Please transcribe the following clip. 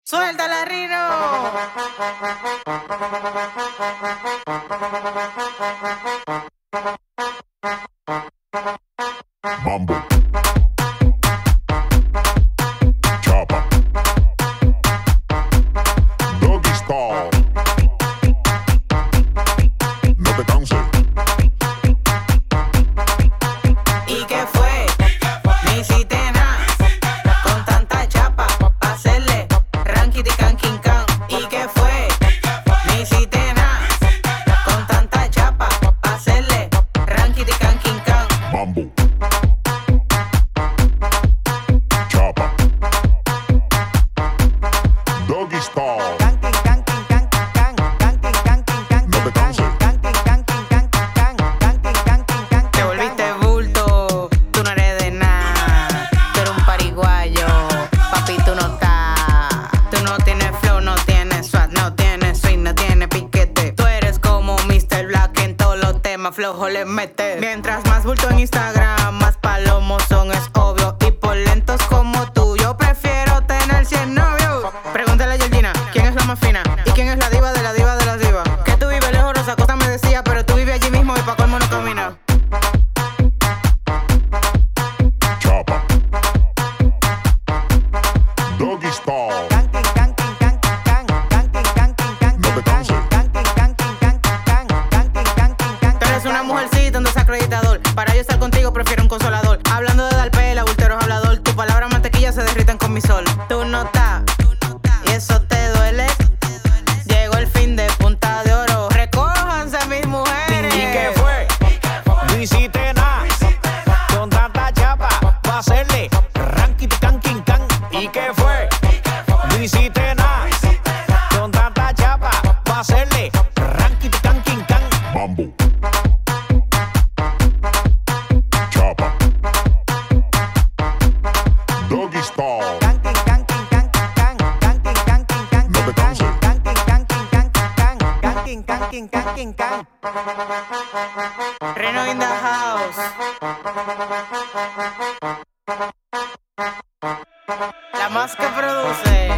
¡Suéltala, Rino! Mambo. Chapa. Doggy style. No te canses. ¿Y qué fue? No hiciste nada con tanta chapa pa' hacerle ranquiti can king can. ¿Y qué fue? No hiciste nada con tanta chapa pa' hacerle ranquiti can king can. Mambo. Chapa. Doggy style. No te canses. Te volviste bulto, tú no eres de nada. Tú eres un pariguayo, papi, tú no estás. Tú no tienes flow, no tienes swag, no tienes swing, no tienes piquete. Tú eres como Mr. Black, en todos los temas flojos le metes. Mientras más bulto en Instagram, más palomos son, es obvio. Y por lentos como tú, yo prefiero tener 100 novios. Pregúntale a Georgina, ¿quién es la más fina? ¿Y quién es la diva de la diva de las divas? Que tú vives lejos, Rosa Costa me decía, pero tú vives allí mismo y pa' colmo no caminas. Chapa. Doggy style. No te canses. Tú eres una mujercita, un desacreditador. Para yo estar contigo prefiero un consolador. Hablando de dar pela, bulteros hablador. Tu palabra mantequilla se derriten con mi sol. Tú no estás, y eso te duele. Llegó el fin de Punta de Oro. Recójanse mis mujeres. ¿Y qué fue? No hiciste nada con tanta chapa pa' hacerle ranquiti can king can. ¿Y qué fue? No hiciste nada con tanta chapa pa' hacerle ranquiti can king can. Mambo. Chapa. Doggy style. No te canses. Reno in the house. La más que produce.